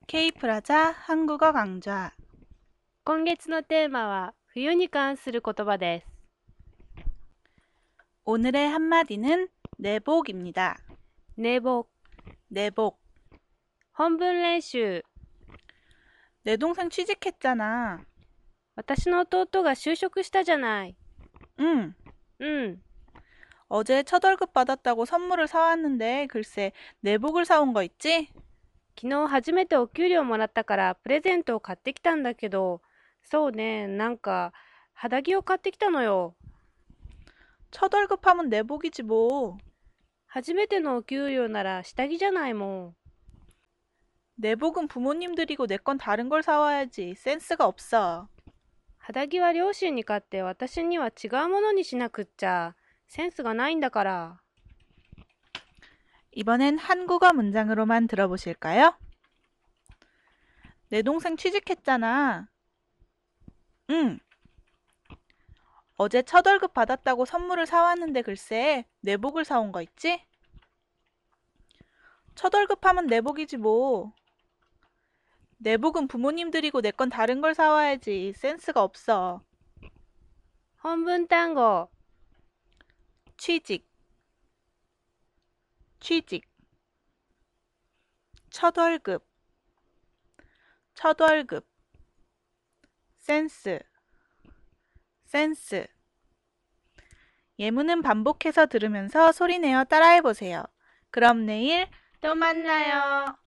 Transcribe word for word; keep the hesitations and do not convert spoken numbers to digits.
Kプラザ한국어 강좌. 今月のテーマは冬に関する言葉です。 오늘의 한마디는 내복입니다. 내복, 내복. 本文練習。 내 동생 취직했잖아. 私の弟が就職したじゃない。 응. うん。 어제 첫 월급 받았다고 선물을 사왔는데 글쎄 내복을 사온 거 있지? 昨日初めてお給料もらったからプレゼントを買ってきたんだけど、そうね、なんか肌着を買ってきたのよ。 첫 월급 하면 내복이지 뭐. 初めてのお給料なら下着じゃないもん。 내복은 부모님 드리고 내 건 다른 걸 사와야지. 센스가 없어. 肌着は両親に買って私には違うものにしなくっちゃ。センスがないんだから。 이번엔 한국어 문장으로만 들어보실까요? 내 동생 취직했잖아. 응. 어제 첫 월급 받았다고 선물을 사왔는데 글쎄 내복을 사온 거 있지? 첫 월급 하면 내복이지 뭐. 내복은 부모님 드리고 내 건 다른 걸 사와야지. 센스가 없어. 本文単語。 취직, 취직. 첫 월급, 첫 월급. 센스, 센스. 예문은 반복해서 들으면서 소리내어 따라해보세요. 그럼 내일 또 만나요.